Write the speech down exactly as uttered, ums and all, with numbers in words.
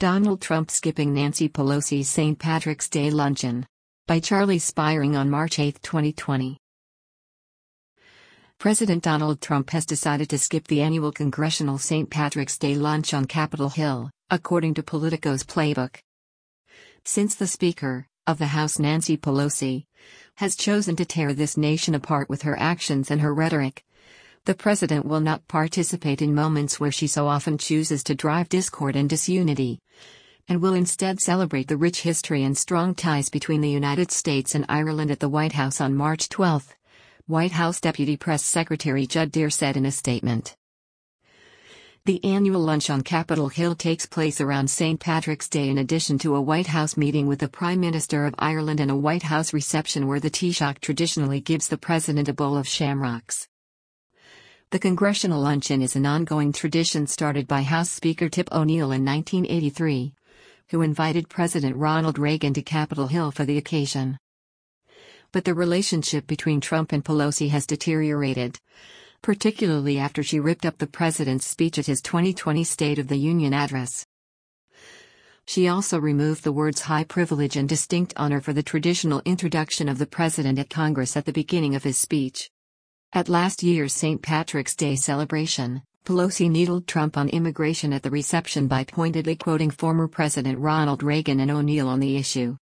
Donald Trump skipping Nancy Pelosi's Saint Patrick's Day luncheon. By Charlie Spiring on March eighth, twenty twenty. President Donald Trump has decided to skip the annual congressional Saint Patrick's Day lunch on Capitol Hill, according to Politico's playbook. Since the Speaker of the House, Nancy Pelosi, has chosen to tear this nation apart with her actions and her rhetoric, the president will not participate in moments where she so often chooses to drive discord and disunity, and will instead celebrate the rich history and strong ties between the United States and Ireland at the White House on March twelfth, White House Deputy Press Secretary Judd Deere said in a statement. The annual lunch on Capitol Hill takes place around Saint Patrick's Day in addition to a White House meeting with the Prime Minister of Ireland and a White House reception where the Taoiseach traditionally gives the president a bowl of shamrocks. The Congressional Luncheon is an ongoing tradition started by House Speaker Tip O'Neill in nineteen eighty-three, who invited President Ronald Reagan to Capitol Hill for the occasion. But the relationship between Trump and Pelosi has deteriorated, particularly after she ripped up the president's speech at his twenty twenty State of the Union address. She also removed the words high privilege and distinct honor for the traditional introduction of the president at Congress at the beginning of his speech. At last year's Saint Patrick's Day celebration, Pelosi needled Trump on immigration at the reception by pointedly quoting former President Ronald Reagan and O'Neill on the issue.